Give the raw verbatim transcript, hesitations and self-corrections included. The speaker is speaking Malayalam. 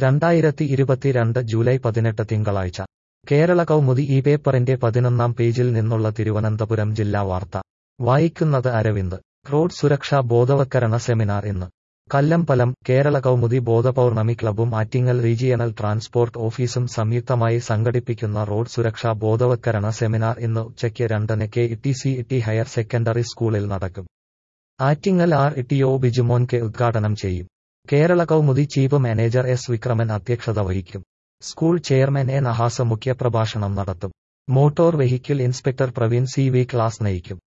രണ്ടായിരത്തി ഇരുപത്തിരണ്ട് ജൂലൈ പതിനെട്ട് തിങ്കളാഴ്ച കേരള കൗമുദി ഈ പേപ്പറിന്റെ പതിനൊന്നാം പേജിൽ നിന്നുള്ള തിരുവനന്തപുരം ജില്ലാ വാർത്ത വായിക്കുന്നത് അരവിന്ദ്. റോഡ് സുരക്ഷാ ബോധവത്കരണ സെമിനാർ ഇന്ന് കല്ലമ്പലം. കേരള കൗമുദി ബോധപൗർണമി ക്ലബ്ബും ആറ്റിങ്ങൽ റീജിയണൽ ട്രാൻസ്പോർട്ട് ഓഫീസും സംയുക്തമായി സംഘടിപ്പിക്കുന്ന റോഡ് സുരക്ഷാ ബോധവത്കരണ സെമിനാർ ഇന്ന് ഉച്ചയ്ക്ക് രണ്ടിന് K T C T higher secondary സ്കൂളിൽ നടക്കും. Attingal R T O Bijumon K ഉദ്ഘാടനം ചെയ്യും. Kerala Kaumudi chief manager S Vikraman അധ്യക്ഷത വഹിക്കും. സ്കൂൾ ചെയർമാൻ എ നഹാസ് മുഖ്യപ്രഭാഷണം നടത്തും. Motor vehicle inspector Praveen C V class നയിക്കും.